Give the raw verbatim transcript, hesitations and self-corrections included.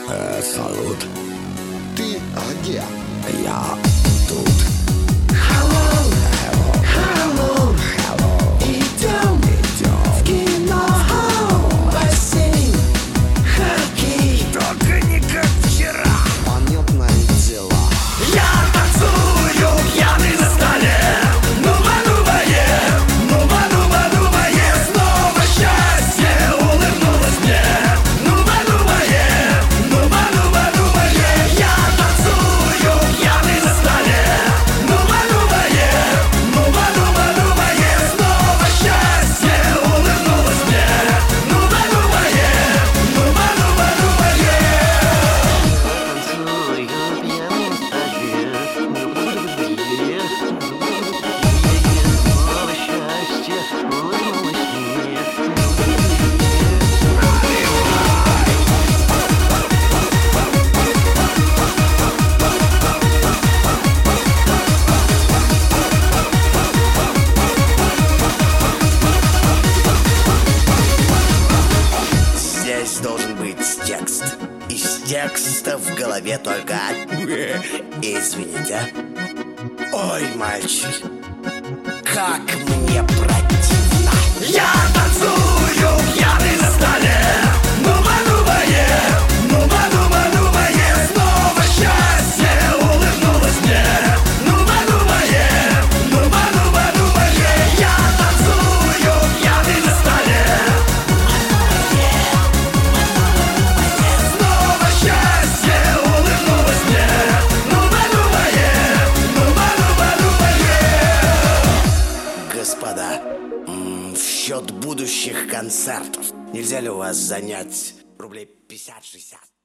Э, салют. Ты где? Я тут. Hello, Hello, hello, hello. идем Идем. в кино, бассейн, хоккей. Только не как вчера. Понятное дело. Я танцую, пьяный на столе. Нуба-нубае, нуба-нуба-нубае. Снова счастье улыбнулось мне. Нуба-нубае, нуба-нуба-нубае. Я танцую, пьяный на столе. Нуба-нубае, нуба-нуба-нубае. Снова счастье улыбнулось мне. Нуба-нубае, нуба-нуба-нубае. Здесь должен быть текст. Из текста в голове только извините. Ой, мальчик, как мне противно. Я танцую, пьяный на столе. Нуба-нубае, нуба-нуба-нубае. Снова счастье улыбнулось мне. Нуба-нубае, нуба-нуба-нубае. Я танцую, пьяный на столе. Снова счастье улыбнулось мне. Нуба-нубае, нуба-нуба-нубае. Господа, м, в счет будущих концертов нельзя ли у вас занять рублей пятьдесят-шестьдесят?